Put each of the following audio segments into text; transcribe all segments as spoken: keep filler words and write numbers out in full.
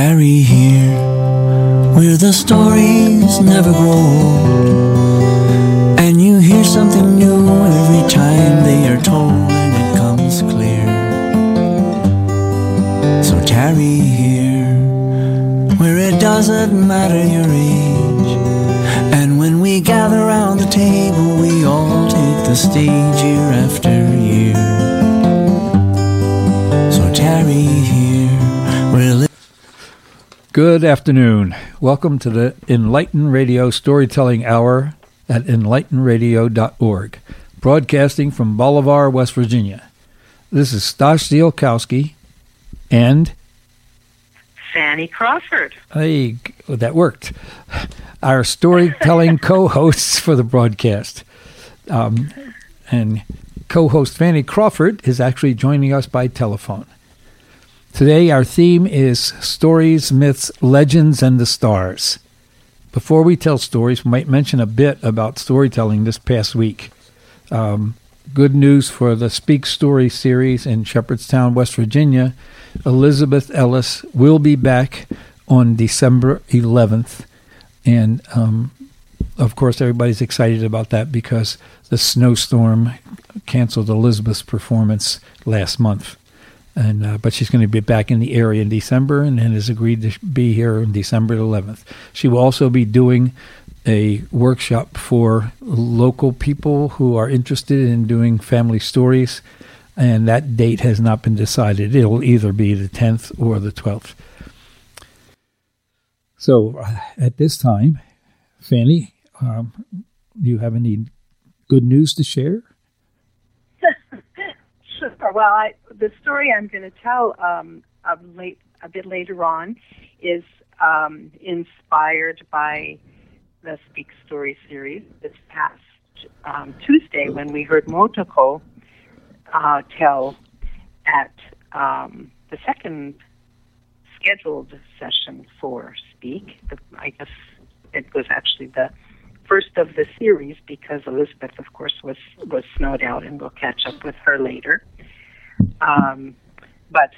tarry here, where the stories never grow old, and you hear something new every time they are told, and it comes clear. So tarry here, where it doesn't matter your age, and when we gather round the table, we all take the stage year after year. So tarry here, where li- Good afternoon. Welcome to the Enlighten Radio Storytelling Hour at enlighten radio dot org, broadcasting from Bolivar, West Virginia. This is Stas Ziolkowski and Fanny Crawford. Hey, that worked. Our storytelling co-hosts for the broadcast. Um, and co-host Fanny Crawford is actually joining us by telephone. Today our theme is Stories, Myths, Legends, and the Stars. Before we tell stories, we might mention a bit about storytelling this past week. Um, good news for the Speak Story series in Shepherdstown, West Virginia. Elizabeth Ellis will be back on December eleventh. And, um, of course, everybody's excited about that because the snowstorm canceled Elizabeth's performance last month. And uh, but she's going to be back in the area in December and then has agreed to be here on December eleventh. She will also be doing a workshop for local people who are interested in doing family stories, and that date has not been decided. It'll either be the tenth or the twelfth. So uh, at this time, Fanny, um, do you have any good news to share? Sure. Well, I, the story I'm going to tell um, a, late, a bit later on is um, inspired by the Speak Story series this past um, Tuesday when we heard Motoko uh, tell at um, the second scheduled session for Speak. The, I guess it was actually the first of the series because Elizabeth, of course, was, was snowed out, and we'll catch up with her later. Um, but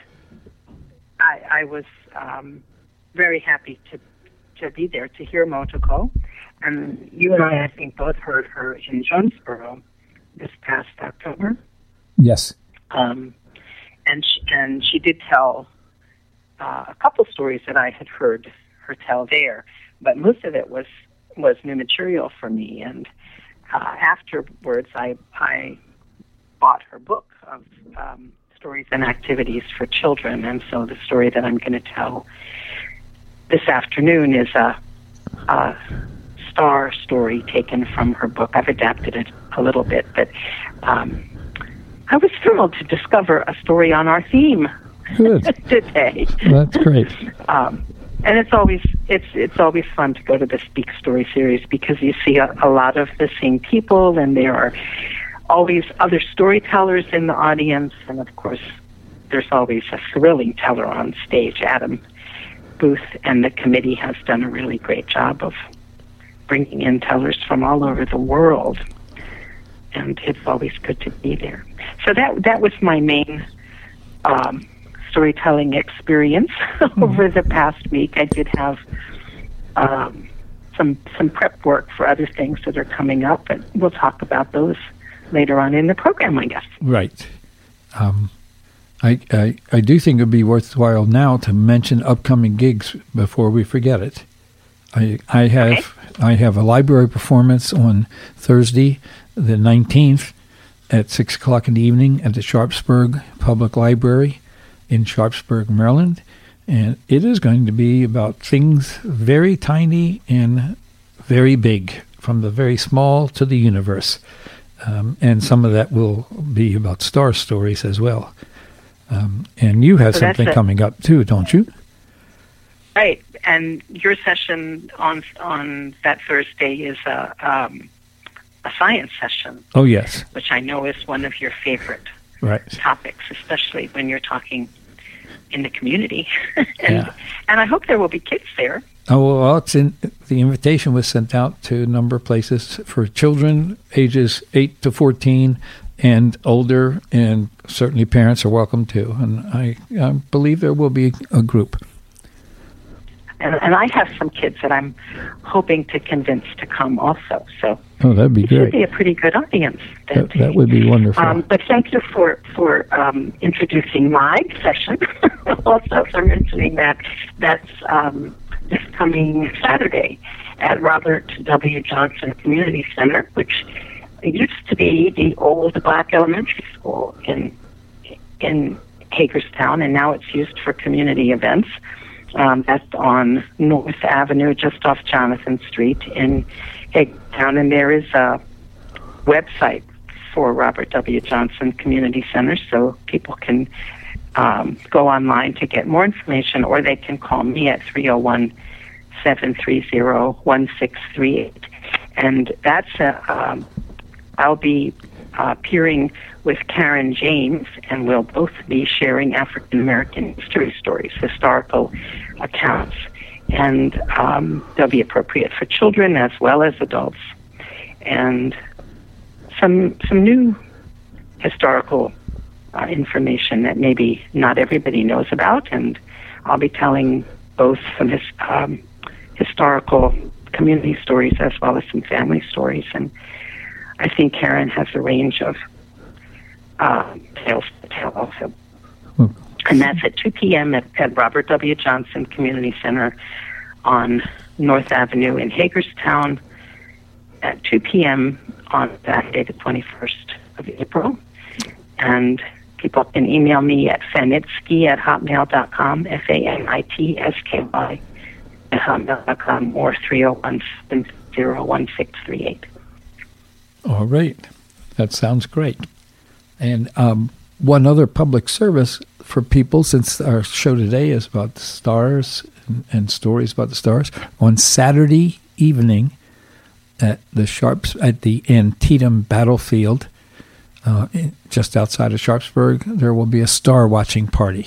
I, I was um, very happy to to be there to hear Motoko. And you and I, I think, both heard her in Jonesboro this past October. Yes. Um, and, she, and she did tell uh, a couple stories that I had heard her tell there, but most of it was was new material for me, and uh, afterwards I I bought her book of um, stories and activities for children, and so the story that I'm going to tell this afternoon is a, a star story taken from her book. I've adapted it a little bit, but um, I was thrilled to discover a story on our theme Good. today. That's great. um, And it's always it's it's always fun to go to the Speak Story series because you see a, a lot of the same people, and there are always other storytellers in the audience, and of course, there's always a thrilling teller on stage. Adam Booth and the committee has done a really great job of bringing in tellers from all over the world, and it's always good to be there. So that that was my main Um, storytelling experience over the past week. I did have um, some some prep work for other things that are coming up, and we'll talk about those later on in the program, I guess. Right. Um, I, I I do think it would be worthwhile now to mention upcoming gigs before we forget it. I I have okay. I have a library performance on Thursday, the nineteenth, at six o'clock in the evening at the Sharpsburg Public Library in Sharpsburg, Maryland, and it is going to be about things very tiny and very big, from the very small to the universe, um, and some of that will be about star stories as well. Um, and you have so something coming up too, don't you? Right, and your session on on that Thursday is a um, a science session. Oh yes, which I know is one of your favorite right topics, especially when you're talking in the community. and yeah. and I hope there will be kids there. Oh well, it's in the invitation was sent out to a number of places for children ages eight to fourteen and older, and certainly parents are welcome too. And I, I believe there will be a group. And, and I have some kids that I'm hoping to convince to come also. So oh, that'd be it great. should be a pretty good audience. That, that would be wonderful. Um, but thank you for for um, introducing my session. Also for mentioning that that's um, this coming Saturday at Robert W. Johnson Community Center, which used to be the old Black Elementary School in in Hagerstown, and now it's used for community events. Um, that's on North Avenue, just off Jonathan Street in Hagerstown, and there is a website for Robert W. Johnson Community Center, so people can um, go online to get more information, or they can call me at three oh one, seven three zero, one six three eight. And that's a, um, I'll be uh, appearing with Karen James, and we'll both be sharing African American history stories, historical accounts, and um, they'll be appropriate for children as well as adults, and some some new historical uh, information that maybe not everybody knows about, and I'll be telling both some his, um, historical community stories as well as some family stories, and I think Karen has a range of uh, tales to tell also. Hmm. And that's at two p.m. At, at Robert W. Johnson Community Center on North Avenue in Hagerstown at two p.m. on Saturday, the twenty-first of April. And people can email me at fanitsky at hotmail dot com, F A N I T S K Y at hotmail dot com, or three oh one, seven zero, one six three eight. All right. That sounds great. And um, one other public service for people, since our show today is about the stars and, and stories about the stars, on Saturday evening at the Sharps at the Antietam battlefield, uh, in, just outside of Sharpsburg, there will be a star watching party.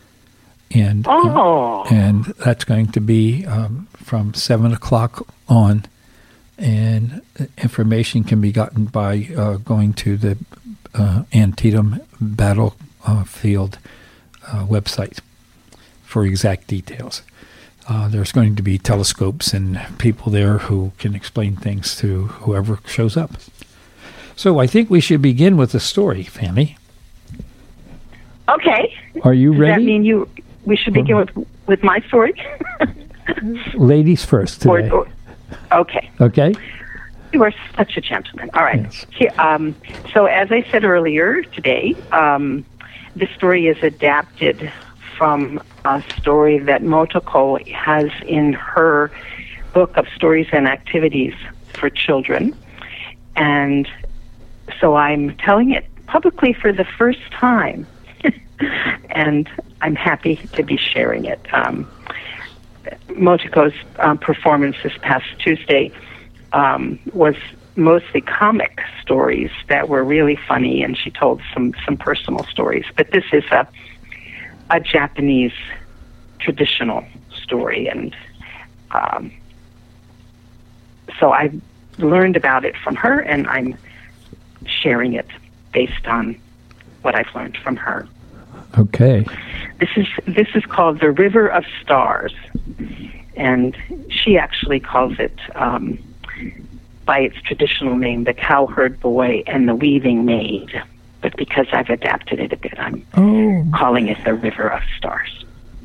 And, oh. uh, and that's going to be um, from seven o'clock on. And information can be gotten by uh, going to the uh, Antietam Battlefield uh, website for exact details. Uh, there's going to be telescopes and people there who can explain things to whoever shows up. So I think we should begin with the story, Fanny. Okay. Are you Does ready? Does that mean you? We should begin with with my story? Ladies first today. Or, or, okay. Okay. You are such a gentleman. All right. Yes. Here, um, so as I said earlier today, um, this story is adapted from a story that Motoko has in her book of stories and activities for children. And so I'm telling it publicly for the first time. And I'm happy to be sharing it. Um, Motoko's um, performance this past Tuesday um, was mostly comic stories that were really funny, and she told some, some personal stories. But this is a a Japanese traditional story, and um, so I learned about it from her, and I'm sharing it based on what I've learned from her. Okay. This is this is called The River of Stars, and she actually calls it um, by its traditional name, The Cowherd Boy and the Weaving Maid. But because I've adapted it a bit, I'm oh. calling it The River of Stars.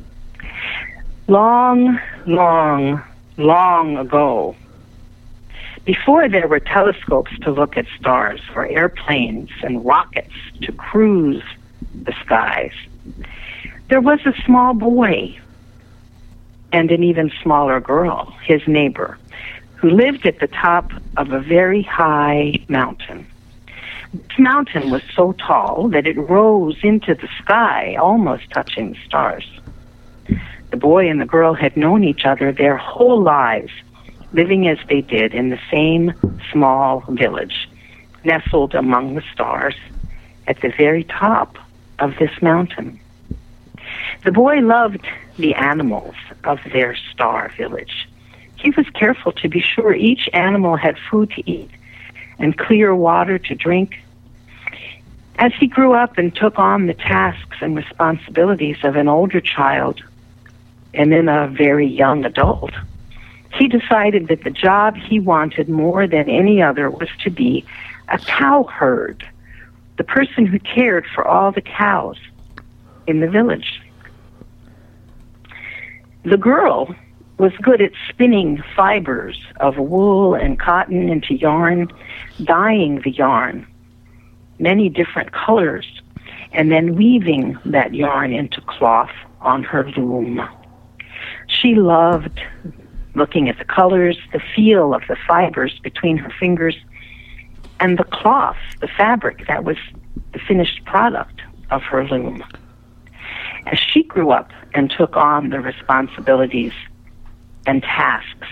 Long, long, long ago, before there were telescopes to look at stars, or airplanes and rockets to cruise the skies, there was a small boy and an even smaller girl, his neighbor, who lived at the top of a very high mountain. This mountain was so tall that it rose into the sky, almost touching the stars. The boy and the girl had known each other their whole lives, living as they did in the same small village, nestled among the stars at the very top of this mountain. The boy loved the animals of their star village. He was careful to be sure each animal had food to eat and clear water to drink. As he grew up and took on the tasks and responsibilities of an older child, and then a very young adult, he decided that the job he wanted more than any other was to be a cowherd, the person who cared for all the cows in the village. The girl was good at spinning fibers of wool and cotton into yarn, dyeing the yarn, many different colors, and then weaving that yarn into cloth on her loom. She loved looking at the colors, the feel of the fibers between her fingers, and the cloth, the fabric that was the finished product of her loom. As she grew up and took on the responsibilities and tasks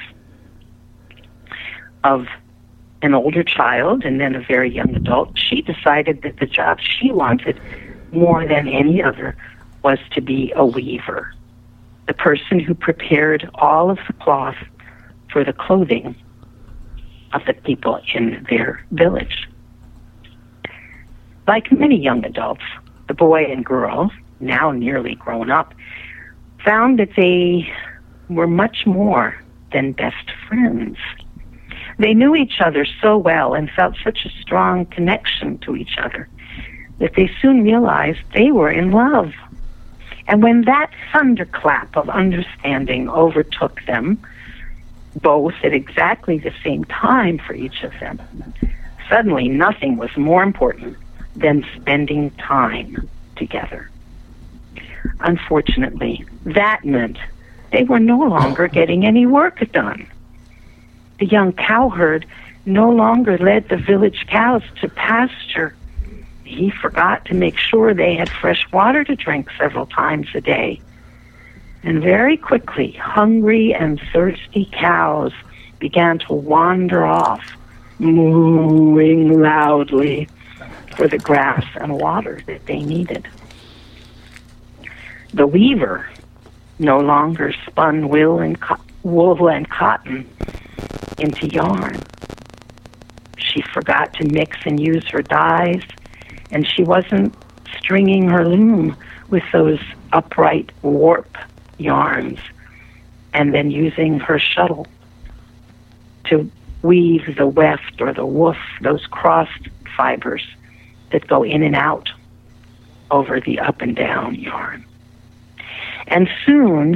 of an older child and then a very young adult, she decided that the job she wanted more than any other was to be a weaver, the person who prepared all of the cloth for the clothing of the people in their village. Like many young adults, the boy and girl, now nearly grown up, found that they were much more than best friends. They knew each other so well and felt such a strong connection to each other that they soon realized they were in love. And when that thunderclap of understanding overtook them, both at exactly the same time for each of them, suddenly nothing was more important than spending time together. Unfortunately, that meant they were no longer getting any work done. The young cowherd no longer led the village cows to pasture. He forgot to make sure they had fresh water to drink several times a day. And very quickly, hungry and thirsty cows began to wander off, mooing loudly for the grass and water that they needed. The weaver no longer spun wool and, co- wool and cotton into yarn. She forgot to mix and use her dyes, and she wasn't stringing her loom with those upright warp yarns and then using her shuttle to weave the weft or the woof, those crossed fibers that go in and out over the up and down yarn. And soon,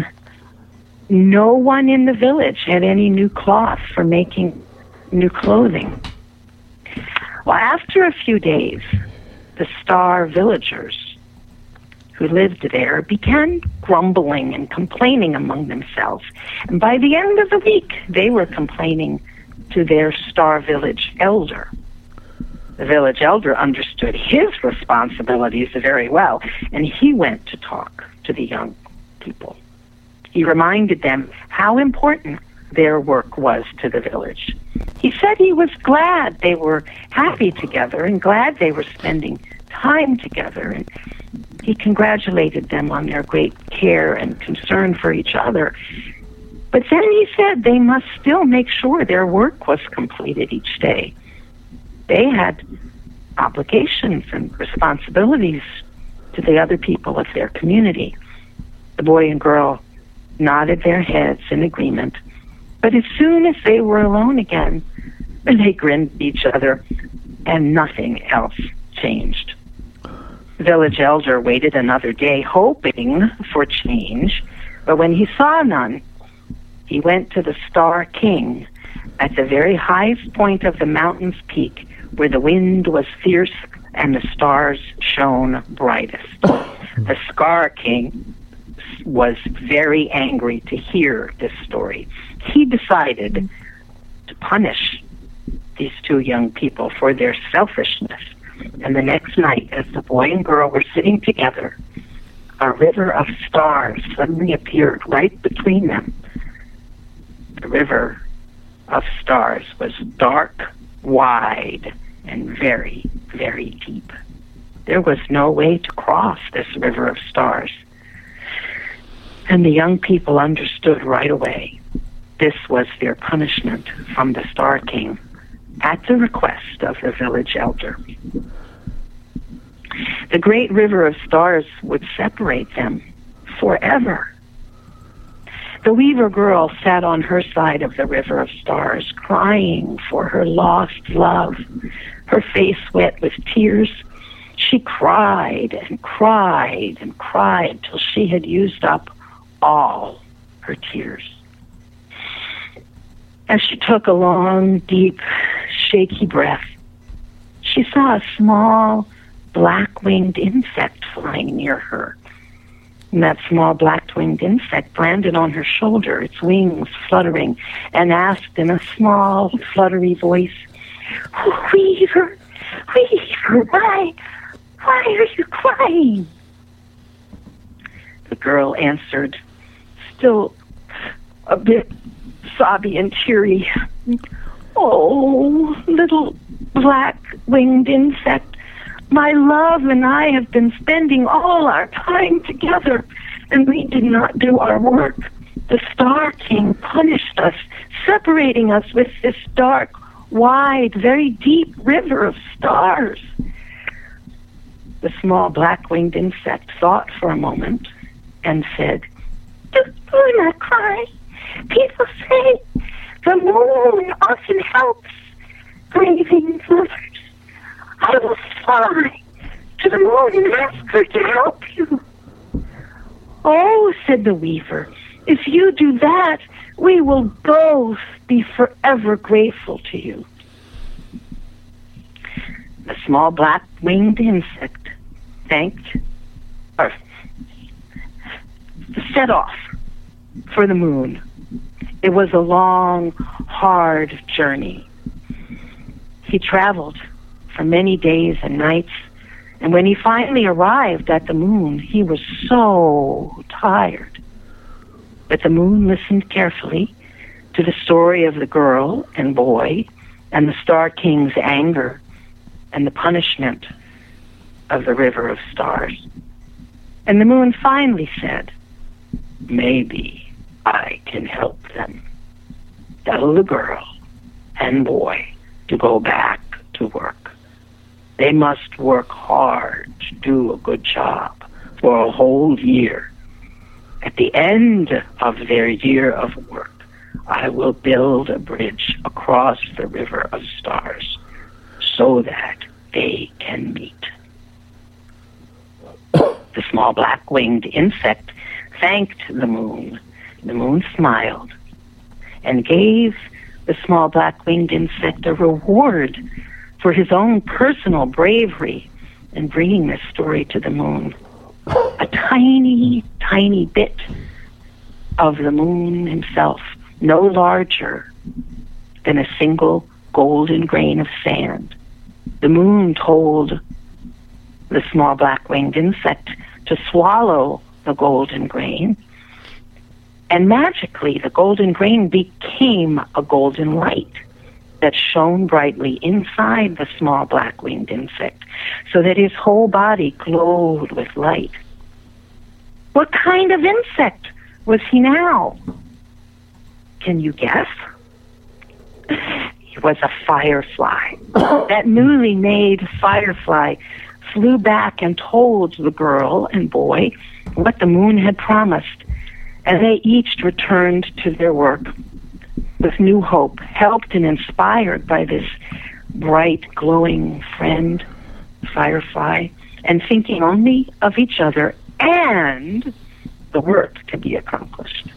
no one in the village had any new cloth for making new clothing. Well, after a few days, the Star villagers who lived there began grumbling and complaining among themselves. And by the end of the week, they were complaining to their Star village elder. The village elder understood his responsibilities very well, and he went to talk to the young people. He reminded them how important their work was to the village. He said he was glad they were happy together and glad they were spending time together, and he congratulated them on their great care and concern for each other. But then he said they must still make sure their work was completed each day. They had obligations and responsibilities to the other people of their community. The boy and girl nodded their heads in agreement, but as soon as they were alone again, they grinned at each other, and nothing else changed. The village elder waited another day, hoping for change, but when he saw none, he went to the Star King at the very highest point of the mountain's peak, where the wind was fierce and the stars shone brightest. The Star King was very angry to hear this story. He decided to punish these two young people for their selfishness. And the next night, as the boy and girl were sitting together, a river of stars suddenly appeared right between them. The river of stars was dark, wide, and very, very deep. There was no way to cross this river of stars. And the young people understood right away this was their punishment from the Star King at the request of the village elder. The great river of stars would separate them forever. The Weaver girl sat on her side of the river of stars, crying for her lost love, her face wet with tears. She cried and cried and cried till she had used up all her tears. As she took a long, deep, shaky breath, she saw a small, black-winged insect flying near her. And that small black-winged insect landed on her shoulder, its wings fluttering, and asked in a small, fluttery voice, "Weaver, Weaver, why, why are you crying?" The girl answered, still a bit sobby and teary, "Oh, little black-winged insect, my love and I have been spending all our time together, and we did not do our work. The Star King punished us, separating us with this dark, wide, very deep river of stars." The small black-winged insect thought for a moment and said, "Do, do not cry. People say the moon often helps grieving lovers. I will fly to the moon and ask her to help you." "Oh," said the Weaver, "if you do that, we will both be forever grateful to you." The small black-winged insect thanked, or set off for the moon. It was a long, hard journey. He traveled for many days and nights, and when he finally arrived at the moon, he was so tired. But the moon listened carefully to the story of the girl and boy and the Star King's anger and the punishment of the river of stars. And the moon finally said, "Maybe I can help them. Tell the girl and boy to go back to work. They must work hard to do a good job for a whole year. At the end of their year of work, I will build a bridge across the river of stars so that they can meet." The small black-winged insect thanked the moon. The moon smiled and gave the small black-winged insect a reward for his own personal bravery in bringing this story to the moon. A tiny, tiny bit of the moon himself, no larger than a single golden grain of sand. The moon told the small black-winged insect to swallow the golden grain, and magically the golden grain became a golden light that shone brightly inside the small black-winged insect, so that his whole body glowed with light. What kind of insect was he now? Can you guess? He was a firefly. That newly made firefly flew back and told the girl and boy what the moon had promised, and they each returned to their work with new hope, helped and inspired by this bright, glowing friend, firefly, and thinking only of each other and the work to be accomplished.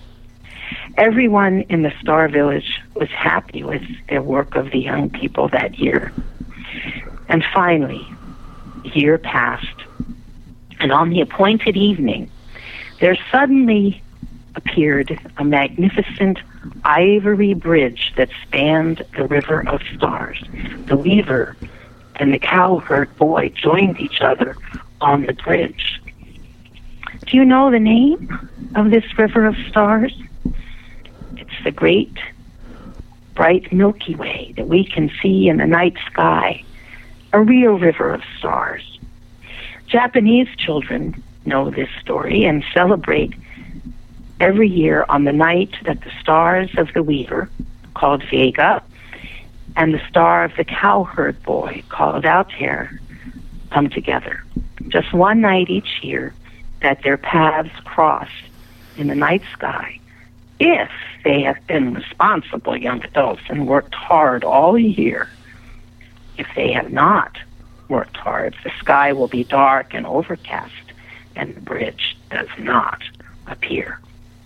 Everyone in the Star Village was happy with their work of the young people that year. And finally, a year passed, and on the appointed evening, there suddenly appeared a magnificent ivory bridge that spanned the river of stars. The Weaver and the cowherd boy joined each other on the bridge. Do you know the name of this river of stars? It's the great, bright Milky Way that we can see in the night sky, a real river of stars. Japanese children know this story and celebrate every year on the night that the stars of the Weaver, called Vega, and the star of the cowherd boy, called Altair, come together. Just one night each year that their paths cross in the night sky, If they have been responsible young adults and worked hard all year, if they have not worked hard, the sky will be dark and overcast, and the bridge does not appear.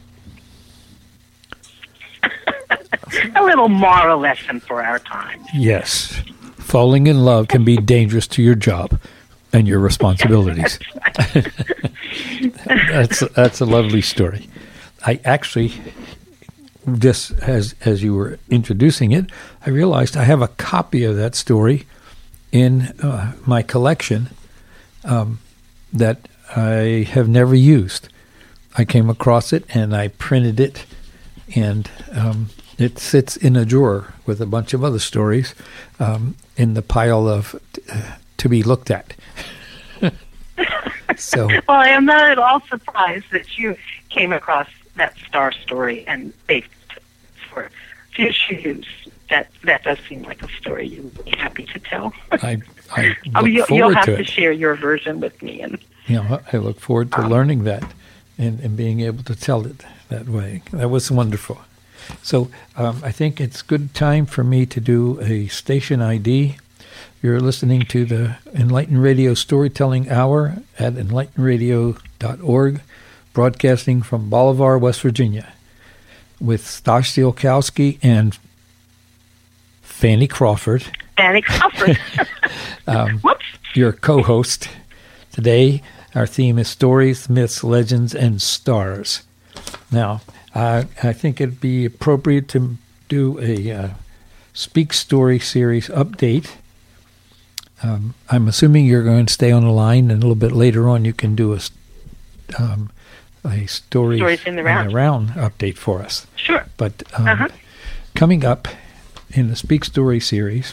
A little moral lesson for our time. Yes. Falling in love can be dangerous to your job and your responsibilities. that's, that's a lovely story. I actually, just as as you were introducing it, I realized I have a copy of that story in uh, my collection um, that I have never used. I came across it and I printed it, and um, it sits in a drawer with a bunch of other stories um, in the pile of uh, to be looked at. So, well, I am not at all surprised that you came across that star story and baked for future use. That that does seem like a story you would be happy to tell. I, I look oh, you, forward you'll have to, to it. share your version with me. And you know, I look forward to um, learning that and, and being able to tell it that way. That was wonderful. So um, I think it's good time for me to do a station I D. You're listening to the Enlighten Radio Storytelling Hour at enlighten radio dot org, broadcasting from Bolivar, West Virginia, with Stash Ziolkowski and Fanny Crawford. Fanny Crawford. um, Whoops. Your co-host. Today, our theme is stories, myths, legends, and stars. Now, uh, I think it'd be appropriate to do a uh, Speak Story series update. Um, I'm assuming you're going to stay on the line, and a little bit later on you can do a, um, a story Stories in the round. in the round update for us. Sure. But um, uh-huh. coming up in the Speak Story series,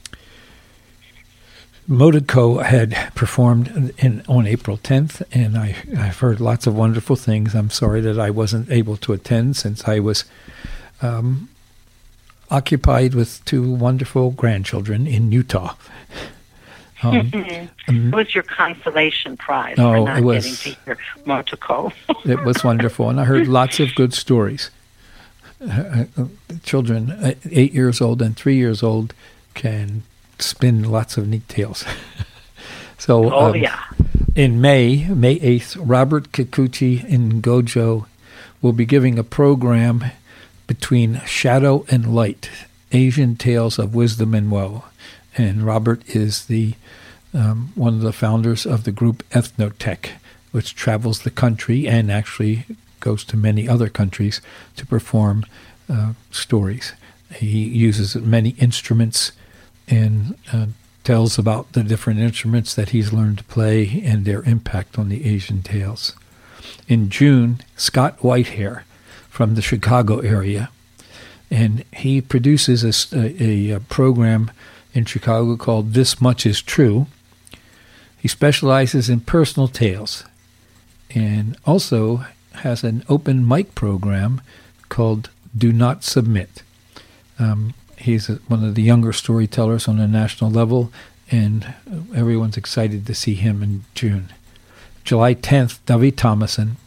Motico had performed in, on April tenth, and I, I've heard lots of wonderful things. I'm sorry that I wasn't able to attend since I was um, occupied with two wonderful grandchildren in Utah. Um, What's your consolation prize oh, for not it was, getting to hear Motico? It was wonderful, and I heard lots of good stories. Uh, uh, children, uh, eight years old and three years old, can spin lots of neat tales. so, oh, um, yeah. In May, May eighth, Robert Kikuchi in Gojo will be giving a program between Shadow and Light, Asian Tales of Wisdom and Woe. And Robert is the um, one of the founders of the group Ethnotech, which travels the country and actually goes to many other countries to perform uh, stories. He uses many instruments and uh, tells about the different instruments that he's learned to play and their impact on the Asian tales. In June, Scott Whitehair from the Chicago area, and he produces a, a, a program in Chicago called This Much Is True. He specializes in personal tales and also has an open mic program called Do Not Submit. Um, he's a, one of the younger storytellers on a national level, and everyone's excited to see him in June. July tenth, Dovey Thomason,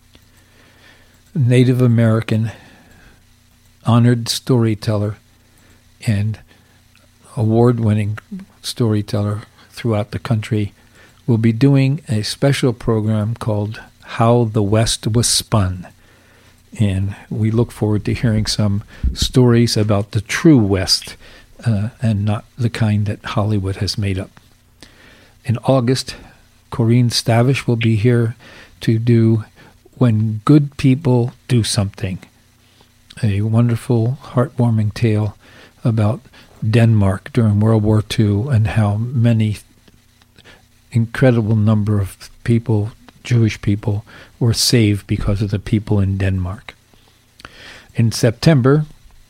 Native American, honored storyteller, and award-winning storyteller throughout the country, will be doing a special program called How the West Was Spun. And we look forward to hearing some stories about the true West uh, and not the kind that Hollywood has made up. In August, Corinne Stavish will be here to do When Good People Do Something, a wonderful, heartwarming tale about Denmark during World War Two and how many incredible number of people, Jewish people, were saved because of the people in Denmark. In September,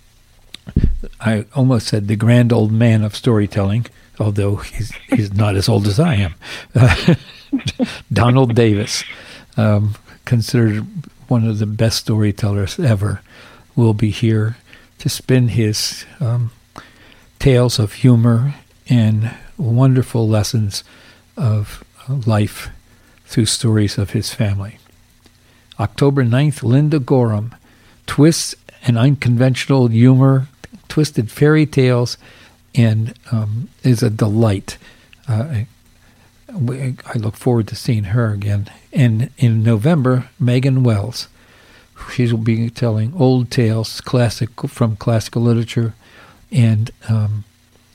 I almost said the grand old man of storytelling, although he's he's not as old as I am. Uh, Donald Davis, um, considered one of the best storytellers ever, will be here to spin his um, tales of humor and wonderful lessons of life through stories of his family. October ninth, Linda Gorham twists and unconventional humor, twisted fairy tales, and um, is a delight. Uh, I, I look forward to seeing her again. And in November, Megan Wells. She will be telling old tales, classic from classical literature, and um,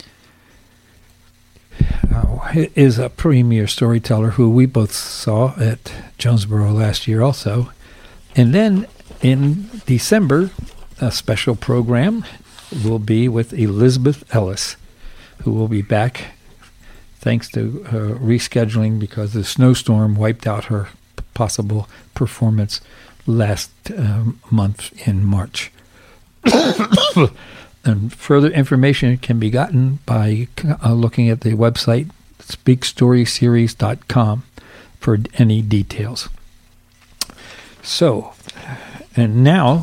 uh, is a premier storyteller who we both saw at Jonesboro last year also. And then in December, a special program will be with Elizabeth Ellis, who will be back thanks to uh, rescheduling because the snowstorm wiped out her possible performance last um, month in March. And further information can be gotten by uh, looking at the website speak story series dot com for any details. So, and now,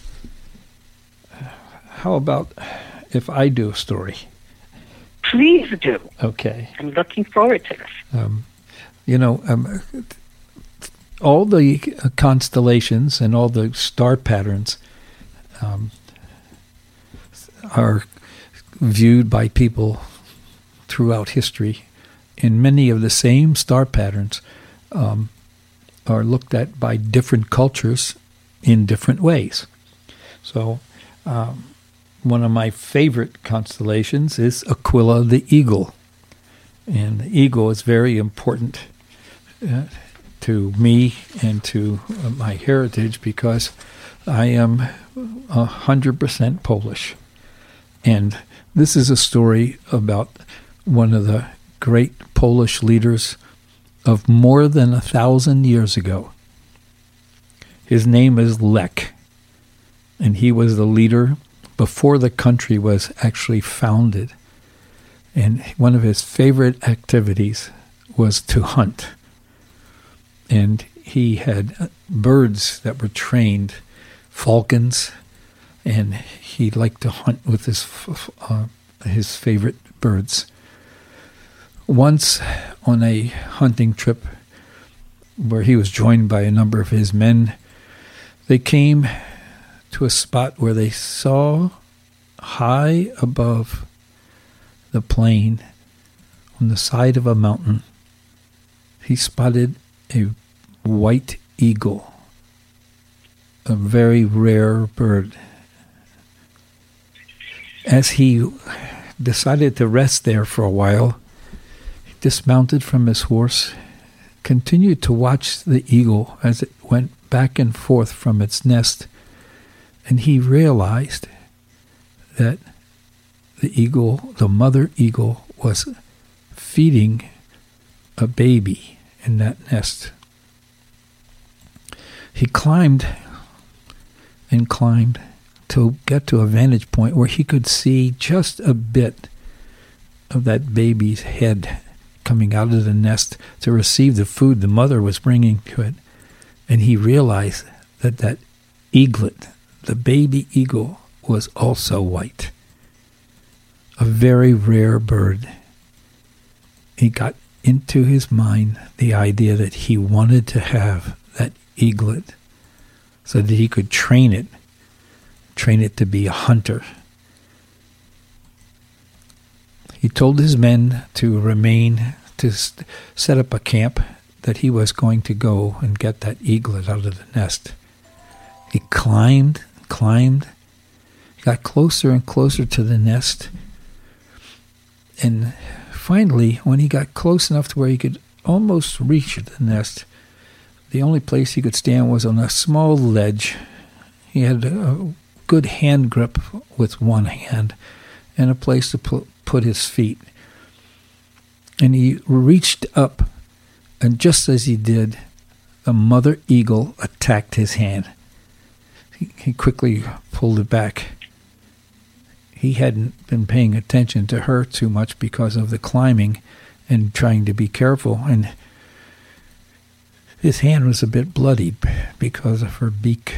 how about if I do a story? Please do. Okay. I'm looking forward to this. Um, you know, um, all the constellations and all the star patterns um, are viewed by people throughout history, and many of the same star patterns um, are looked at by different cultures in different ways. So um, one of my favorite constellations is Aquila the Eagle. And the eagle is very important uh, to me and to uh, my heritage because I am one hundred percent Polish. And this is a story about one of the great Polish leaders of more than a thousand years ago. His name is Lech, and he was the leader before the country was actually founded. And one of his favorite activities was to hunt. And he had birds that were trained, falcons, and he liked to hunt with his uh, his favorite birds. Once on a hunting trip where he was joined by a number of his men, they came to a spot where they saw high above the plain on the side of a mountain, he spotted a white eagle, a very rare bird. As he decided to rest there for a while, he dismounted from his horse, continued to watch the eagle as it went back and forth from its nest, and he realized that the eagle, the mother eagle, was feeding a baby in that nest. He climbed and climbed to get to a vantage point where he could see just a bit of that baby's head coming out of the nest to receive the food the mother was bringing to it. And he realized that that eaglet, the baby eagle, was also white. A very rare bird. He got into his mind the idea that he wanted to have that eaglet so that he could train it, train it to be a hunter. He told his men to remain, to st- set up a camp, that he was going to go and get that eaglet out of the nest. He climbed, climbed, got closer and closer to the nest, and finally, when he got close enough to where he could almost reach the nest, the only place he could stand was on a small ledge. He had a good hand grip with one hand and a place to put, put his feet. And he reached up, and just as he did, the mother eagle attacked his hand. He, he quickly pulled it back. He hadn't been paying attention to her too much because of the climbing and trying to be careful. And his hand was a bit bloodied because of her beak.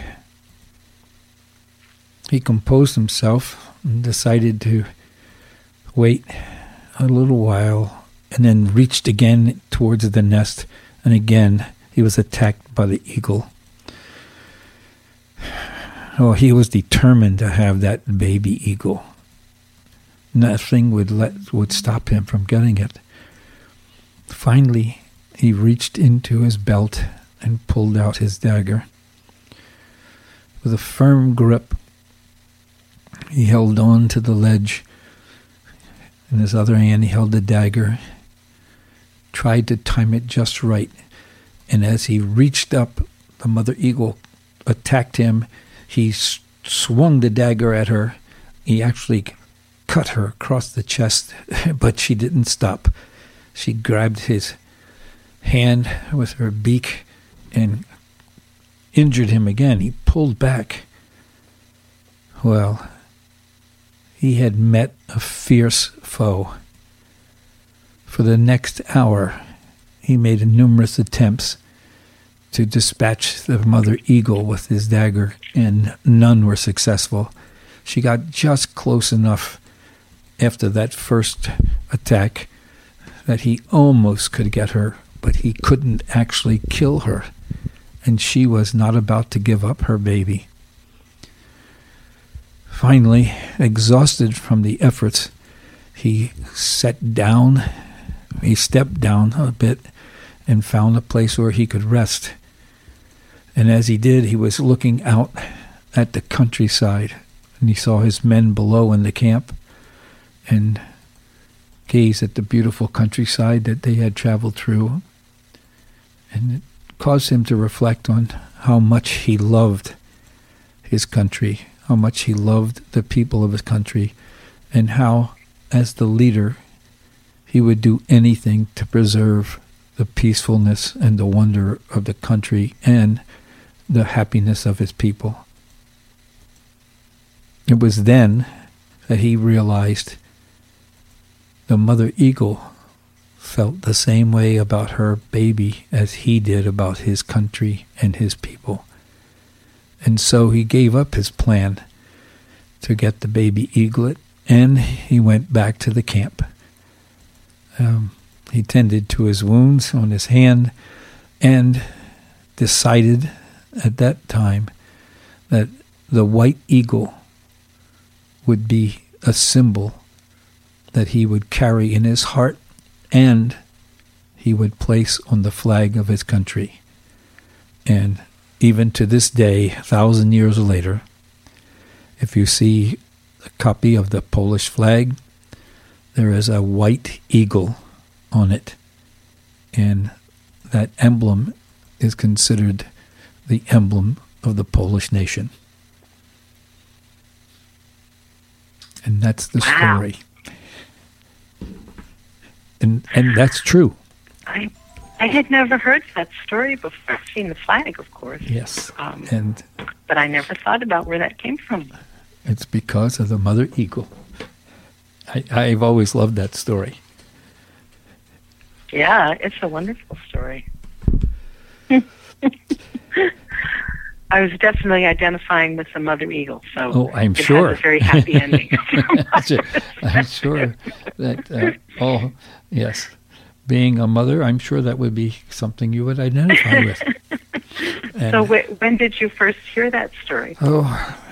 He composed himself and decided to wait a little while and then reached again towards the nest. And again, he was attacked by the eagle. oh, he was determined to have that baby eagle. Nothing would let would stop him from getting it. Finally, he reached into his belt and pulled out his dagger. With a firm grip, he held on to the ledge. In his other hand, he held the dagger, tried to time it just right, and as he reached up, the mother eagle attacked him. He s- swung the dagger at her. He actually cut her across the chest, but she didn't stop. She grabbed his hand with her beak and injured him again. He pulled back. Well, he had met a fierce foe. For the next hour, he made numerous attempts to dispatch the mother eagle with his dagger, and none were successful. She got just close enough after that first attack that he almost could get her, but he couldn't actually kill her, and she was not about to give up her baby. Finally, exhausted from the efforts, he sat down, he stepped down a bit and found a place where he could rest. And as he did, he was looking out at the countryside, and he saw his men below in the camp and gazed at the beautiful countryside that they had traveled through. And it caused him to reflect on how much he loved his country, how much he loved the people of his country, and how, as the leader, he would do anything to preserve the peacefulness and the wonder of the country and the happiness of his people. It was then that he realized the mother eagle felt the same way about her baby as he did about his country and his people. And so he gave up his plan to get the baby eaglet, and he went back to the camp. Um, he tended to his wounds on his hand and decided at that time that the white eagle would be a symbol that he would carry in his heart and he would place on the flag of his country. And even to this day, a thousand years later, if you see a copy of the Polish flag, there is a white eagle on it, and that emblem is considered the emblem of the Polish nation. And that's the Wow. story. And and that's true. I I had never heard that story before. I've seen the flag, of course. Yes. Um, And but I never thought about where that came from. it's because of the mother eagle. I, I've always loved that story. Yeah, it's a wonderful story. I was definitely identifying with the mother eagle, so Oh, I'm it sure. has a very happy ending. I'm sure that, uh, oh, yes, being a mother, I'm sure that would be something you would identify with. And, So wh- when did you first hear that story? oh,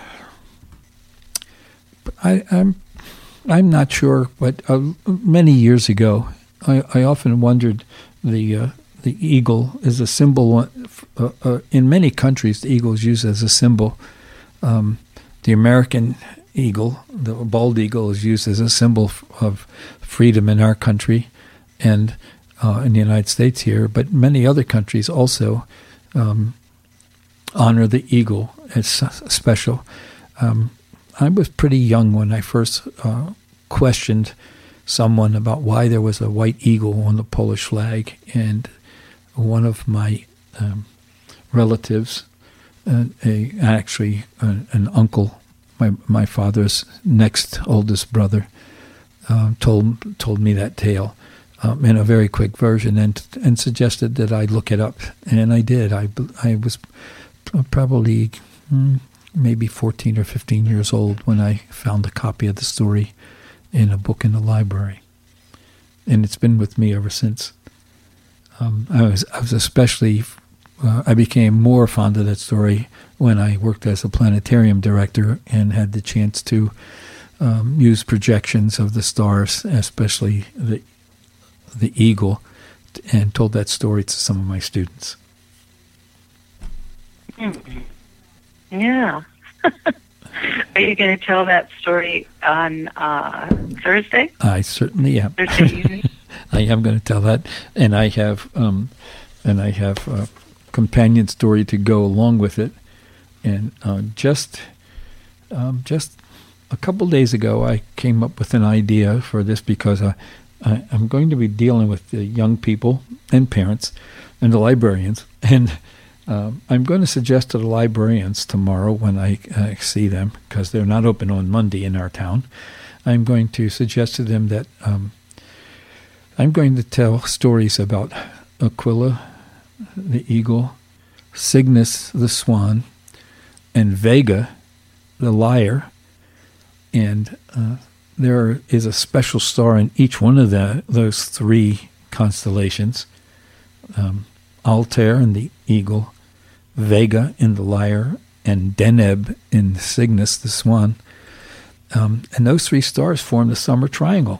I, I'm, I'm not sure, but uh, many years ago, I, I often wondered the uh, the eagle is a symbol. Uh, uh, in many countries, the eagle is used as a symbol. Um, the American eagle, the bald eagle, is used as a symbol of freedom in our country and uh, in the United States here. But many other countries also um, honor the eagle as special. Um, I was pretty young when I first uh, questioned someone about why there was a white eagle on the Polish flag, and one of my um, relatives, uh, a, actually uh, an uncle, my my father's next oldest brother, uh, told told me that tale um, in a very quick version, and and suggested that I look it up, and I did. I I was probably mm, maybe fourteen or fifteen years old when I found a copy of the story in a book in the library, and it's been with me ever since. Um, I was I was especially uh, I became more fond of that story when I worked as a planetarium director and had the chance to um, use projections of the stars, especially the the eagle, and told that story to some of my students. Mm-hmm. Yeah. Are you going to tell that story on uh, Thursday? I certainly am. Thursday evening? I am going to tell that, and I have, um, and I have a companion story to go along with it. And uh, just, um, just a couple days ago, I came up with an idea for this because I, I, I'm going to be dealing with the young people and parents and the librarians, and Um, I'm going to suggest to the librarians tomorrow when I uh, see them, because they're not open on Monday in our town, I'm going to suggest to them that um, I'm going to tell stories about Aquila, the eagle, Cygnus, the swan, and Vega, the lyre. And uh, there is a special star in each one of the, those three constellations. Um, Altair in the eagle, Vega in the lyre, and Deneb in Cygnus, the swan. Um, and those three stars form the summer triangle.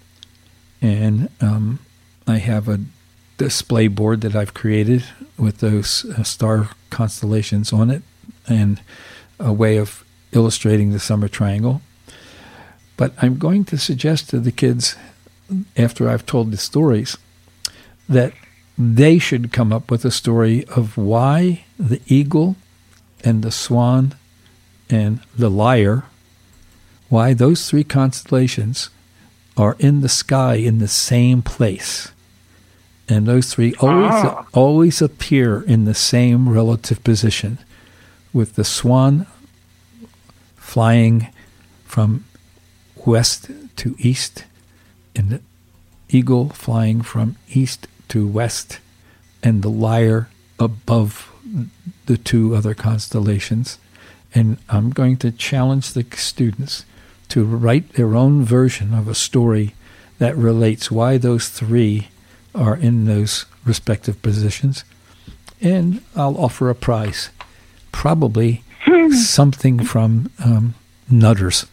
And um, I have a display board that I've created with those uh, star constellations on it, and a way of illustrating the summer triangle. But I'm going to suggest to the kids, after I've told the stories, that they should come up with a story of why the eagle and the swan and the lyre, why those three constellations are in the sky in the same place. And those three always Ah. always appear in the same relative position, with the swan flying from west to east, and the eagle flying from east to west, and the lyre above the two other constellations. And I'm going to challenge the students to write their own version of a story that relates why those three are in those respective positions. And I'll offer a prize, probably something from um, Nutters,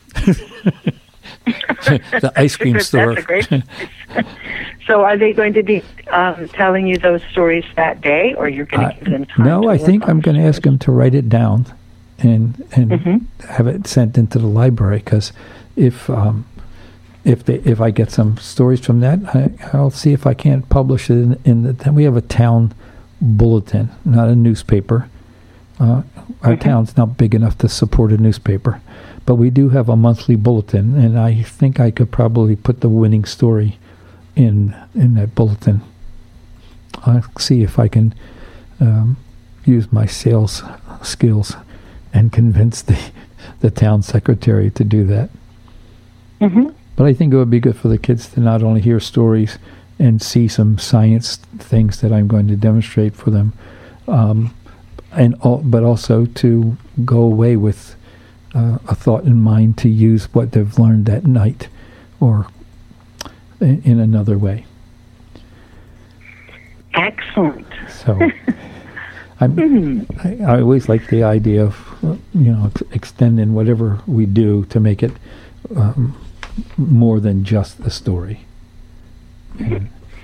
the ice cream That's store. a great So are they going to be um, telling you those stories that day, or you're going to give them time? No, to I work think on I'm going to ask them to write it down and and Mhm. have it sent into the library, because if um, if they if I get some stories from that, I, I'll see if I can't publish it in, in the. Then we have a town bulletin, not a newspaper. Uh, our Mhm. town's not big enough to support a newspaper, but we do have a monthly bulletin, and I think I could probably put the winning story in in that bulletin. I'll see if I can um, use my sales skills and convince the the town secretary to do that. Mhm. But I think it would be good for the kids to not only hear stories and see some science things that I'm going to demonstrate for them, um, and all, but also to go away with uh, a thought in mind to use what they've learned that night, or in, in another way. Excellent. So I'm, Hmm. I, I always like the idea of, uh, you know, ex- extending whatever we do to make it um, more than just a story. And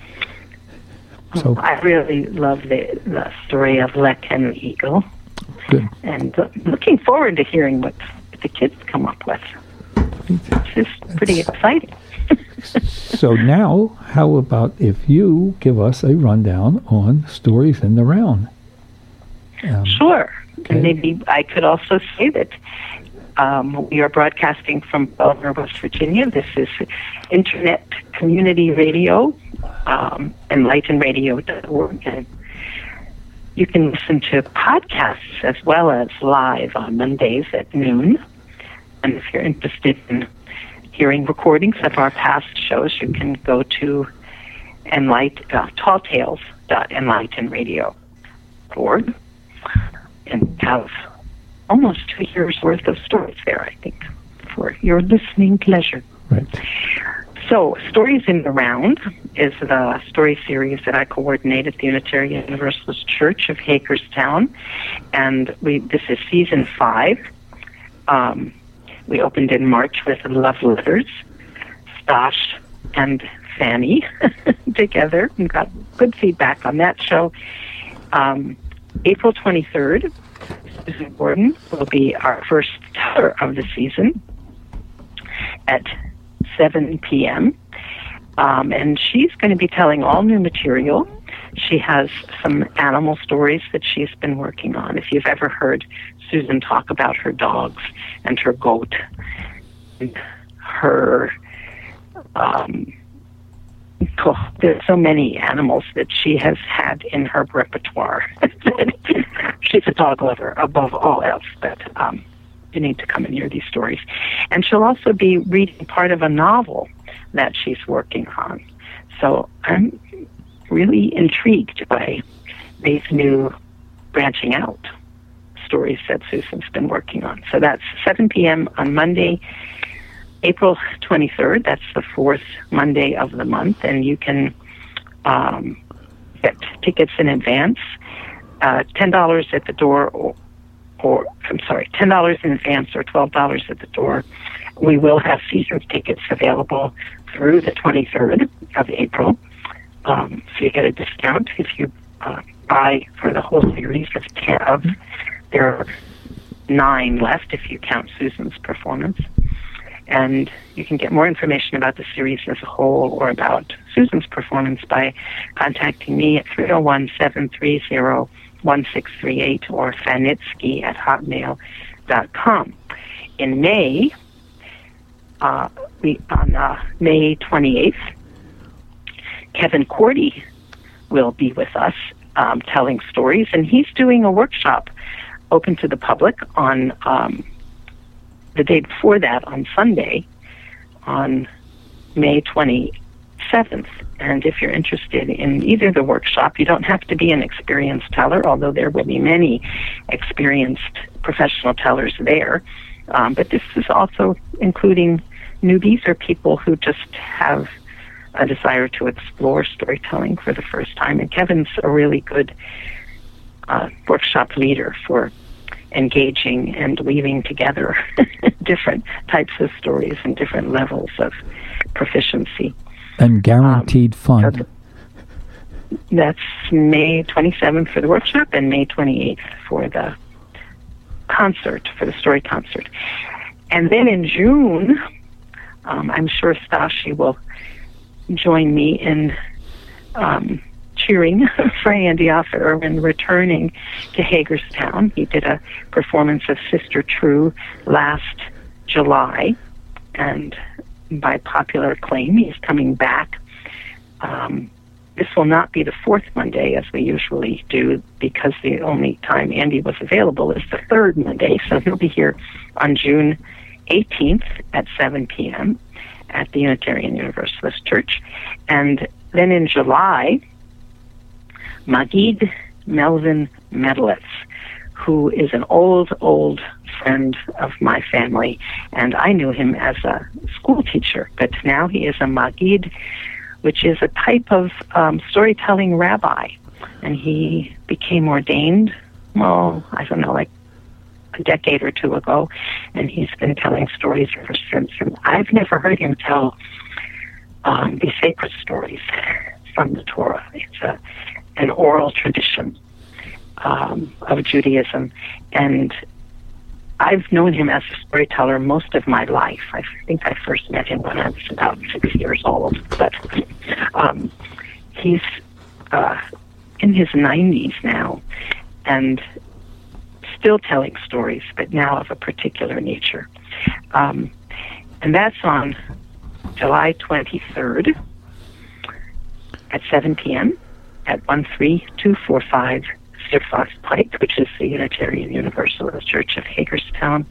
so I really love the, the story of Lek and the Eagle, good. and uh, looking forward to hearing what the kids come up with. This is pretty exciting. So now, how about if you give us a rundown on stories in the round? Um, Sure. Okay. And maybe I could also say that um, we are broadcasting from Belleville, West Virginia. This is Internet Community Radio, um, enlighten radio dot org. And you can listen to podcasts as well as live on Mondays at noon. And if you're interested in hearing recordings of our past shows, you can go to enlight, uh, tall tales dot enlighten radio dot org and have almost two years worth of stories there, I think, for your listening pleasure. right. So, Stories in the Round is the story series that I coordinate at the Unitarian Universalist Church of Hagerstown, and we this is season five. Um, we opened in March with Love Letters, Stash and Fanny together, and got good feedback on that show. Um, April twenty-third, Susan Gordon will be our first teller of the season at seven p.m. Um, and she's going to be telling all new material. She has some animal stories that she's been working on. If you've ever heard Susan talk about her dogs and her goat, and her, um, oh, there's so many animals that she has had in her repertoire. She's a dog lover above all else, but um, you need to come and hear these stories. And she'll also be reading part of a novel that she's working on. So I'm really intrigued by these new branching out stories that Susan's been working on. So that's seven p.m. on Monday, April twenty-third. That's the fourth Monday of the month, and you can um, get tickets in advance. Uh, ten dollars at the door, or, or I'm sorry, ten dollars in advance or twelve dollars at the door. We will have season tickets available through the twenty-third of April. Um, so you get a discount if you uh, buy for the whole series of ten. Of, there are nine left if you count Susan's performance. And you can get more information about the series as a whole or about Susan's performance by contacting me at three oh one, seven three zero, one six three eight or fanitsky at hotmail dot com. In May, uh, we on uh, May twenty-eighth, Kevin Cordy will be with us um, telling stories, and he's doing a workshop open to the public on um, the day before that, on Sunday, on May twenty-seventh. And if you're interested in either the workshop, you don't have to be an experienced teller, although there will be many experienced professional tellers there. Um, but this is also including newbies or people who just have a desire to explore storytelling for the first time. And Kevin's a really good uh, workshop leader for engaging and weaving together different types of stories and different levels of proficiency. And guaranteed um, fun. So that's May twenty-seventh for the workshop and May twenty-eighth for the concert, for the story concert. And then in June, um, I'm sure Stashi will join me in um, cheering for Andy Offer-Irwin returning to Hagerstown. He did a performance of Sister True last July, and by popular acclaim, he's coming back. Um, this will not be the fourth Monday as we usually do, because the only time Andy was available is the third Monday, so he'll be here on June eighteenth at seven p.m. at the Unitarian Universalist Church. And then in July, Magid Melvin Medlitz, who is an old, old friend of my family, and I knew him as a school teacher, but now he is a Magid, which is a type of um, storytelling rabbi, and he became ordained, well, I don't know, like a decade or two ago, and he's been telling stories ever since. And I've never heard him tell um, the sacred stories from the Torah. It's a an oral tradition um, of Judaism, and I've known him as a storyteller most of my life. I think I first met him when I was about six years old, but um, he's uh, in his nineties now, and still telling stories, but now of a particular nature. Um, and that's on July twenty-third at seven p.m. at one three two four five Sirfox Pike, which is the Unitarian Universalist Church of Hagerstown.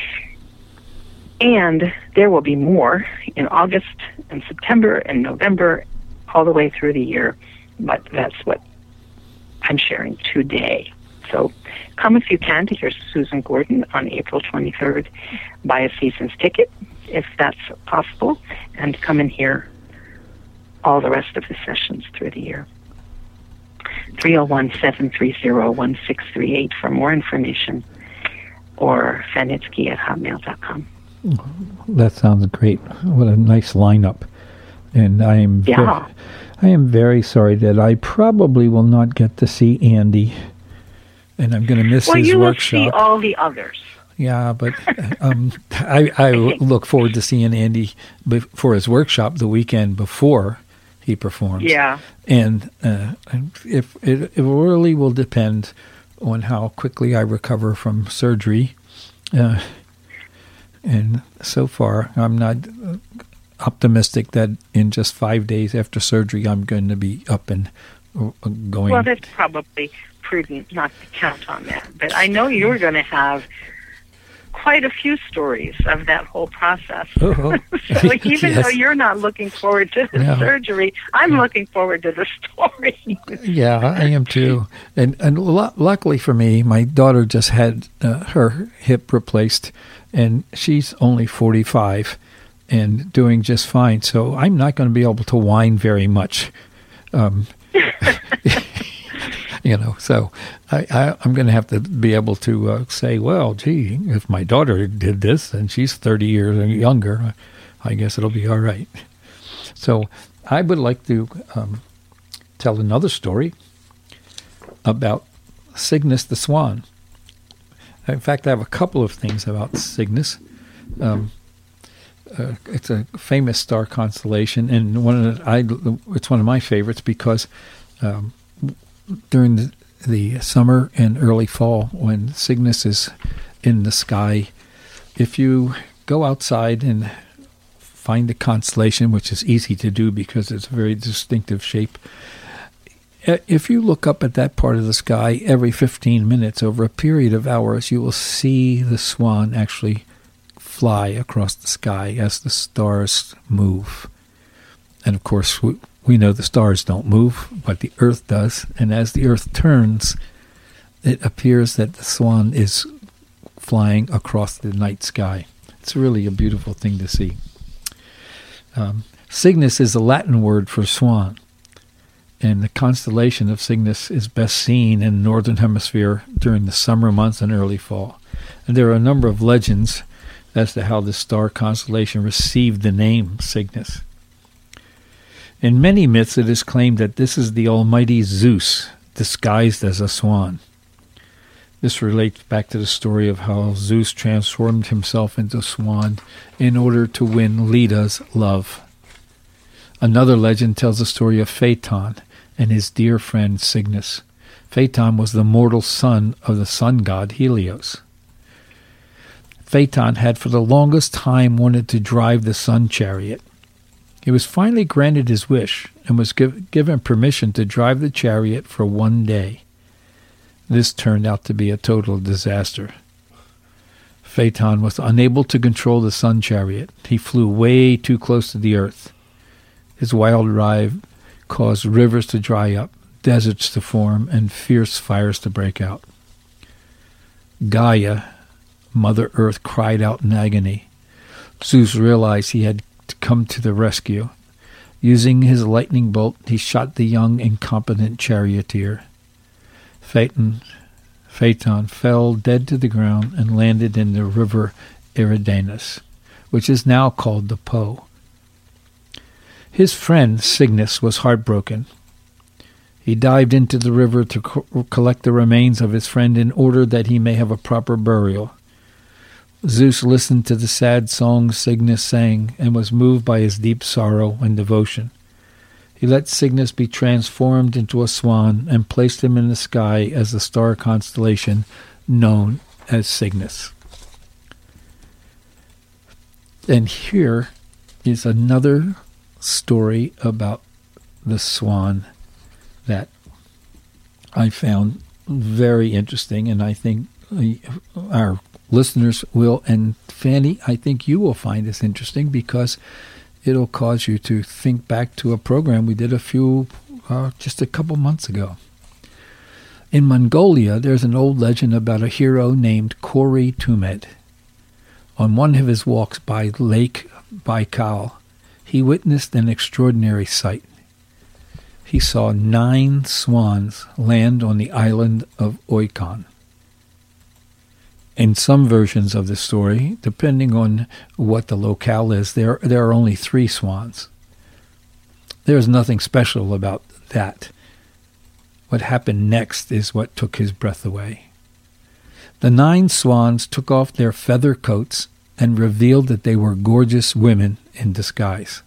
And there will be more in August and September and November, all the way through the year, but that's what I'm sharing today. So come if you can to hear Susan Gordon on April twenty-third. Buy a season's ticket, if that's possible, and come and hear all the rest of the sessions through the year. three oh one, seven three zero, one six three eight for more information, or fanitsky at hotmail dot com. That sounds great. What a nice lineup. And I am yeah. ve- I am very sorry that I probably will not get to see Andy, and I'm going to miss well, his you workshop. will see all the others. Yeah, but um, I, I look forward to seeing Andy for his workshop the weekend before he performs. Yeah. And uh, if it, it really will depend on how quickly I recover from surgery. Uh, and so far, I'm not optimistic that in just five days after surgery, I'm going to be up and going. Well, that's probably prudent not to count on that. But I know you're going to have quite a few stories of that whole process. Oh, so even yes. though you're not looking forward to the Yeah. surgery, I'm Yeah. looking forward to the story. Yeah, I am too. And and lu- luckily for me, my daughter just had uh, her hip replaced, and she's only forty-five and doing just fine. So I'm not going to be able to whine very much. Um, you know, so I, I, I'm going to have to be able to uh, say, well, gee, if my daughter did this and she's thirty years younger, I guess it'll be all right. So I would like to um, tell another story about Cygnus the Swan. In fact, I have a couple of things about Cygnus. Um, uh, it's a famous star constellation, and one of the, I, it's one of my favorites because um, during the, the summer and early fall, when Cygnus is in the sky, if you go outside and find the constellation, which is easy to do because it's a very distinctive shape, if you look up at that part of the sky every fifteen minutes over a period of hours, you will see the swan actually fly across the sky as the stars move. And of course, we, we know the stars don't move, but the Earth does. And as the Earth turns, it appears that the swan is flying across the night sky. It's really a beautiful thing to see. Um, Cygnus is a Latin word for swan. And the constellation of Cygnus is best seen in the northern hemisphere during the summer months and early fall. And there are a number of legends as to how this star constellation received the name Cygnus. In many myths, it is claimed that this is the almighty Zeus disguised as a swan. This relates back to the story of how Zeus transformed himself into a swan in order to win Leda's love. Another legend tells the story of Phaeton and his dear friend Cygnus. Phaeton was the mortal son of the sun god Helios. Phaeton had for the longest time wanted to drive the sun chariot. He was finally granted his wish and was give, given permission to drive the chariot for one day. This turned out to be a total disaster. Phaeton was unable to control the sun chariot. He flew way too close to the earth. His wild ride caused rivers to dry up, deserts to form, and fierce fires to break out. Gaia, Mother Earth, cried out in agony. Zeus realized he had to come to the rescue. Using his lightning bolt, he shot the young, incompetent charioteer. Phaeton, Phaeton fell dead to the ground and landed in the river Eridanus, which is now called the Po. His friend Cygnus was heartbroken. He dived into the river to co- collect the remains of his friend in order that he may have a proper burial. Zeus listened to the sad songs Cygnus sang and was moved by his deep sorrow and devotion. He let Cygnus be transformed into a swan and placed him in the sky as the star constellation known as Cygnus. And here is another story about the swan that I found very interesting, and I think our listeners will, and Fanny, I think you will find this interesting because it'll cause you to think back to a program we did a few, uh, just a couple months ago. In Mongolia, there's an old legend about a hero named Kori Tumed. On one of his walks by Lake Baikal, he witnessed an extraordinary sight. He saw nine swans land on the island of Oikon. In some versions of the story, depending on what the locale is, there, there are only three swans. There is nothing special about that. What happened next is what took his breath away. The nine swans took off their feather coats and revealed that they were gorgeous women in disguise.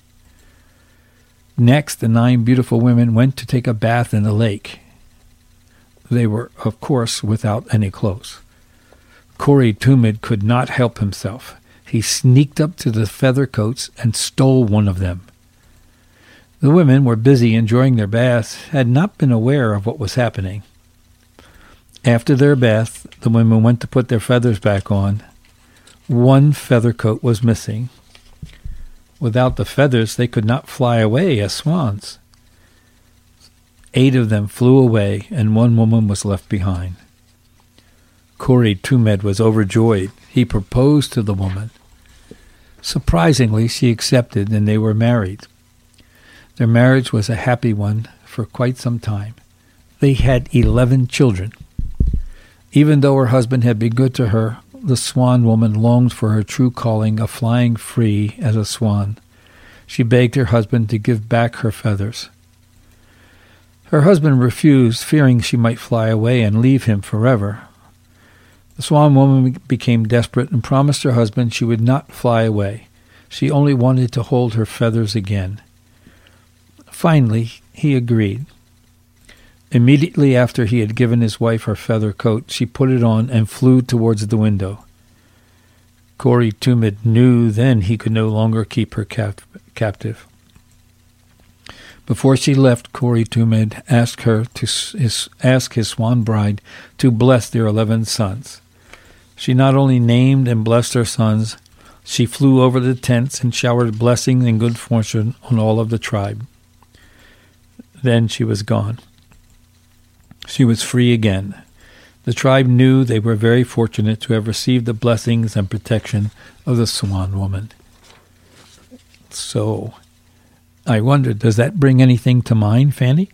Next, the nine beautiful women went to take a bath in the lake. They were, of course, without any clothes. Corey Tumid could not help himself. He sneaked up to the feather coats and stole one of them. The women were busy enjoying their baths, had not been aware of what was happening. After their bath, the women went to put their feathers back on. One feather coat was missing. Without the feathers, they could not fly away as swans. Eight of them flew away, and one woman was left behind. Corey Tumid was overjoyed. He proposed to the woman. Surprisingly, she accepted, and they were married. Their marriage was a happy one for quite some time. They had eleven children. Even though her husband had been good to her, the swan woman longed for her true calling of flying free as a swan. She begged her husband to give back her feathers. Her husband refused, fearing she might fly away and leave him forever. The swan woman became desperate and promised her husband she would not fly away. She only wanted to hold her feathers again. Finally, he agreed. Immediately after he had given his wife her feather coat, she put it on and flew towards the window. Corey Tumid knew then he could no longer keep her cap- captive. Before she left, Corey Tumid asked her to his, ask his swan bride to bless their eleven sons. She not only named and blessed her sons, she flew over the tents and showered blessing and good fortune on all of the tribe. Then she was gone. She was free again. The tribe knew they were very fortunate to have received the blessings and protection of the swan woman. So, I wondered, does that bring anything to mind, Fanny?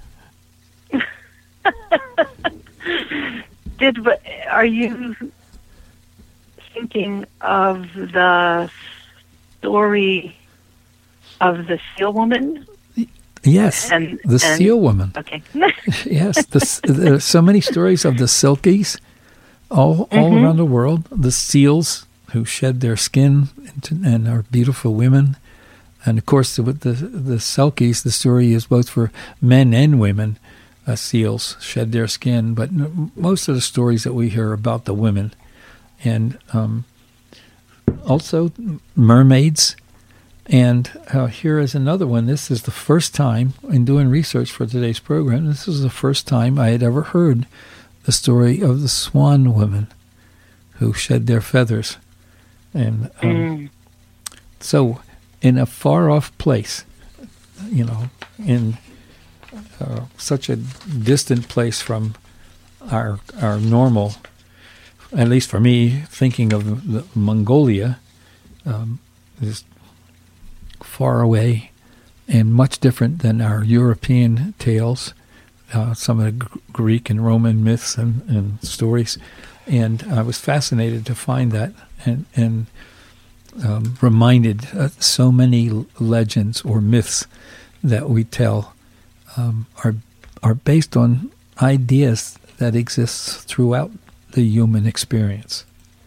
Did are you thinking of the story of the seal woman? Yes, and, the and, seal woman. Okay. Yes, the, there are so many stories of the Selkies all all mm-hmm. around the world. The seals who shed their skin into, and are beautiful women. And, of course, with the, the Selkies, the story is both for men and women. Uh, seals shed their skin. But most of the stories that we hear are about the women. And um, also mermaids. And uh, here is another one. This is the first time, in doing research for today's program, this is the first time I had ever heard the story of the swan women who shed their feathers. And um, mm. so in a far-off place, you know, in uh, such a distant place from our our normal, at least for me, thinking of the Mongolia, um, is far away and much different than our European tales, uh, some of the G- Greek and Roman myths and, and stories. And I was fascinated to find that and, and um, reminded uh, so many l- legends or myths that we tell um, are are based on ideas that exist throughout the human experience.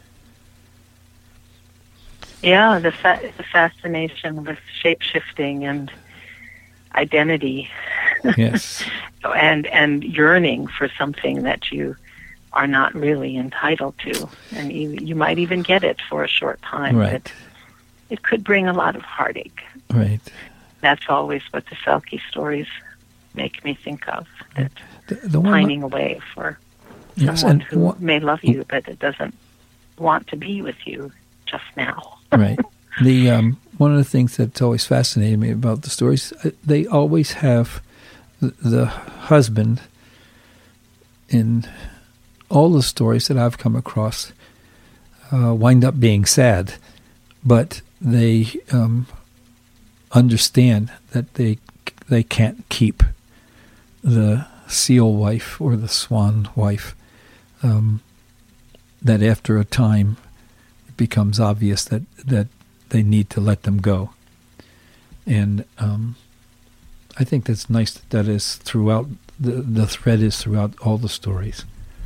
Yeah, the, fa- the fascination with shape-shifting and identity. Yes. and and yearning for something that you are not really entitled to. And you, you might even get it for a short time. Right. But it could bring a lot of heartache. Right. That's always what the Selkie stories make me think of. That the, the one pining away for yes, someone and who one, may love you, but it doesn't want to be with you just now. Right. The um, one of the things that's always fascinated me about the stories, they always have the, the husband in all the stories that I've come across. uh, wind up being sad, but they um, understand that they they can't keep the seal wife or the swan wife. Um, that after a time, it becomes obvious that, that they need to let them go. And um, I think that's nice that that is throughout, the, the thread is throughout all the stories.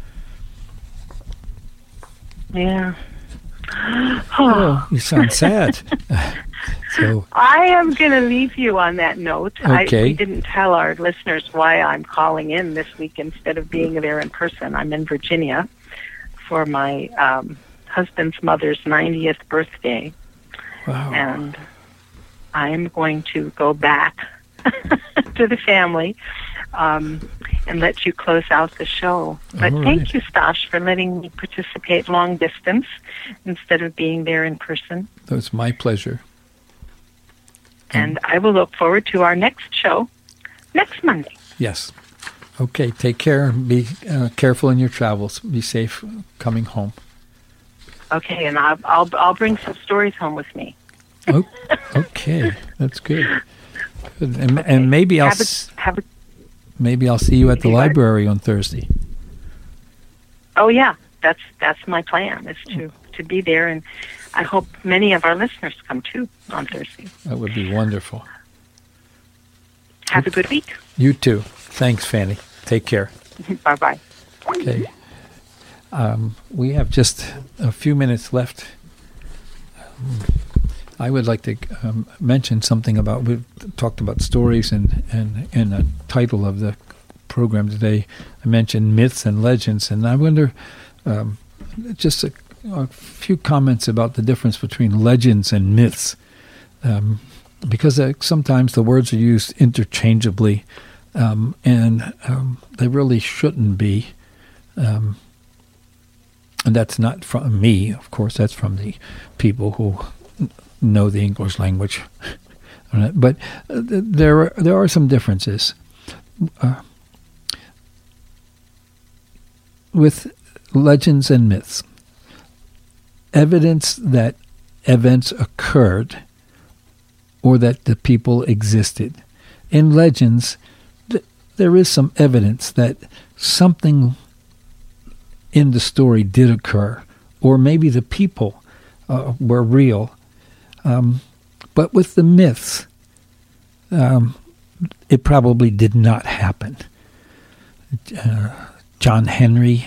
Yeah. Oh, you sound sad. So I am going to leave you on that note. Okay. I, we didn't tell our listeners why I'm calling in this week instead of being there in person. I'm in Virginia for my um, husband's mother's ninetieth birthday. Wow. And I'm going to go back to the family um, and let you close out the show. But All thank right. you, Stash, for letting me participate long distance instead of being there in person. That was my pleasure. And I will look forward to our next show next Monday. Yes. Okay, take care. Be uh, careful in your travels. Be safe coming home. Okay, and I'll I'll, I'll bring some stories home with me. Oh, okay, that's good. Good. And, and maybe I'll Have a, s- have a, maybe I'll see you at the Maybe what? library on Thursday. oh yeah, that's that's my plan is to to be there, and I hope many of our listeners come too on Thursday. That would be wonderful. Have a good week. You too. Thanks, Fanny. Take care. Bye bye. Okay. Um, we have just a few minutes left. Um, I would like to um, mention something about, we've talked about stories, and, and, and the title of the program today, I mentioned myths and legends, and I wonder, um, just a, a few comments about the difference between legends and myths, um, because uh, sometimes the words are used interchangeably, um, and um, they really shouldn't be. Um, and that's not from me, of course. That's from the people who know the English language. But uh, there are, there are some differences. Uh, with legends and myths, evidence that events occurred or that the people existed. In legends, th- there is some evidence that something in the story did occur, or maybe the people uh, were real. Um, but with the myths, um, it probably did not happen. Uh, John Henry.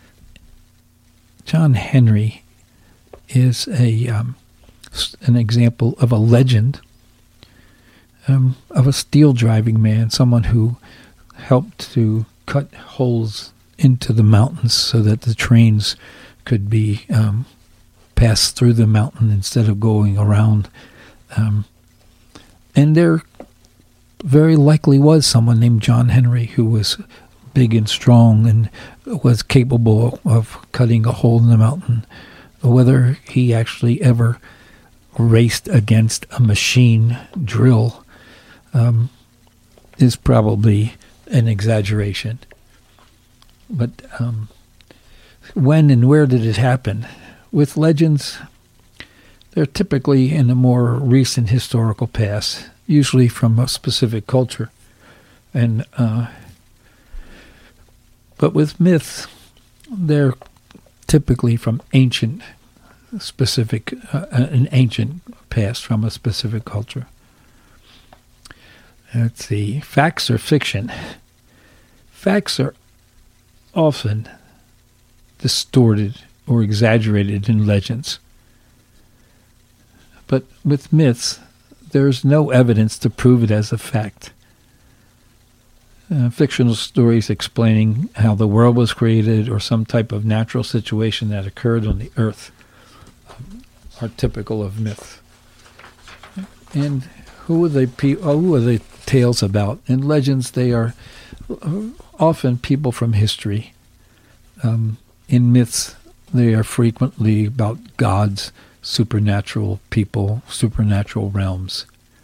John Henry is a um, an example of a legend um, of a steel driving man, someone who helped to cut holes into the mountains so that the trains could be um, passed through the mountain instead of going around. Um, and there very likely was someone named John Henry who was big and strong and was capable of cutting a hole in the mountain. Whether he actually ever raced against a machine drill um, is probably an exaggeration. But um, when and where did it happen? With legends, they're typically in a more recent historical past, usually from a specific culture. And uh, but with myths, they're typically from ancient, specific, uh, an ancient past from a specific culture. Let's see. Facts or fiction? Facts are often distorted or exaggerated in legends. But with myths, there's no evidence to prove it as a fact. Uh, fictional stories explaining how the world was created or some type of natural situation that occurred on the earth um, are typical of myths. And who are they? Pe- who are the tales about? In legends, they are often people from history. Um, in myths, they are frequently about gods, supernatural people, supernatural realms.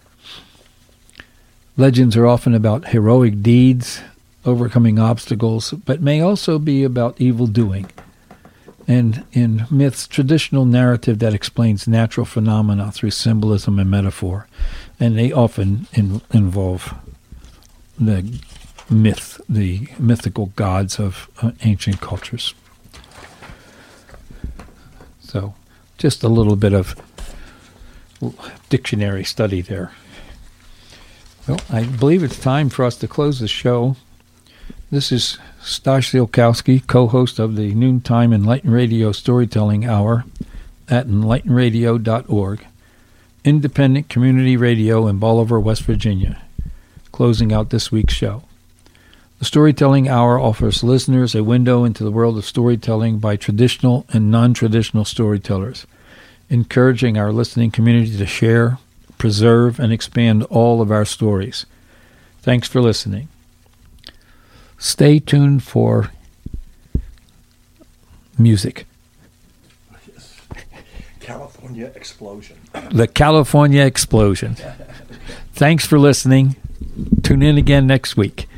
Legends are often about heroic deeds, overcoming obstacles, but may also be about evil doing. and in myths, traditional narrative that explains natural phenomena through symbolism and metaphor. And they often in, involve the myth, the mythical gods of uh, ancient cultures. So just a little bit of dictionary study there. Well, I believe it's time for us to close the show. This is Stash Ziolkowski, co-host of the Noontime Enlightened Radio Storytelling Hour at enlightened radio dot org, independent community radio in Bolivar, West Virginia, closing out this week's show. The Storytelling Hour offers listeners a window into the world of storytelling by traditional and non-traditional storytellers, encouraging our listening community to share, preserve, and expand all of our stories. Thanks for listening. Stay tuned for music. Yes. California Explosion. The California Explosion. Thanks for listening. Tune in again next week.